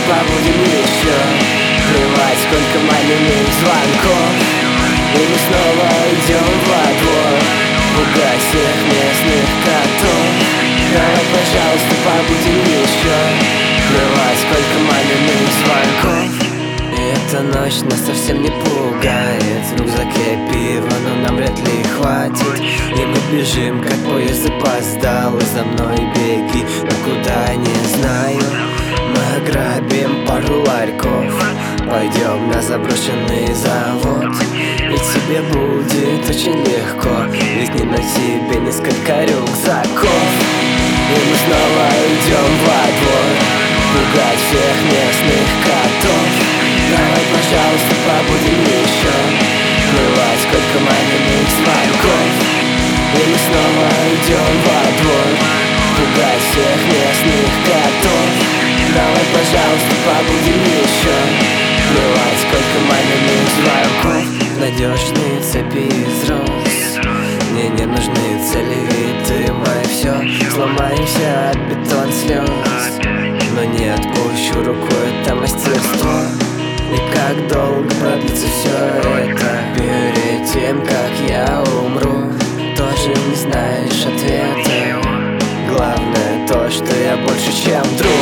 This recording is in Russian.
побудем еще. Плевать, сколько маминых звонков. И мы снова идем во двор, пугать всех местных котов. Давай, пожалуйста, побудем еще. Плевать, сколько маминых звонков. И эта ночь нас совсем не пугает. В рюкзаке пиво, но нам вряд ли хватит. И мы бежим, как поезд запоздал. И за мной беги, но куда не знаю. Мы ограбим пару ларьков, пойдем на заброшенный завод. И тебе будет очень легко, ведь не на тебе несколько рюкзаков. И мы снова идем во двор, пугать всех местных котов. Давай, пожалуйста, побудем еще. Плевать, сколько маминых звонков. И мы снова идем во двор, пугать всех местных котов. Давай, пожалуйста, побудем еще. Плевать, сколько маминых звонков. Надежные цепи из роз, мне не нужны цели, ведь ты мое все. Сломаемся от бетон слез, но не отпущу руку это мастерство. И как долго продлится все это? Перед тем, как я умру, тоже не знаешь ответа. Главное то, что я больше, чем друг.